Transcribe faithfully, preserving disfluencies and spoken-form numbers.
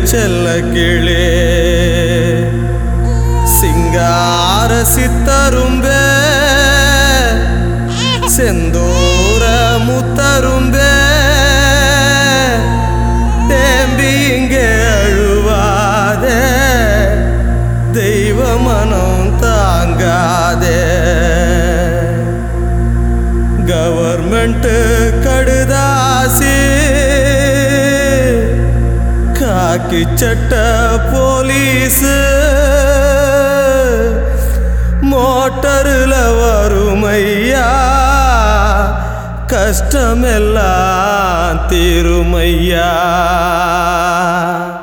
செல்ல கிளே சிங்கார சித்தரும்பே செந்தூர முத்தரும்பே தேம்பி இங்கே அழுவாதே தெய்வ மனம் தாங்காதே கவர்மெண்ட் கடுதாசி காக்கி சட்ட போலீஸ் மோட்டருல வருமையா கஷ்டமெல்லாம் தீருமையா.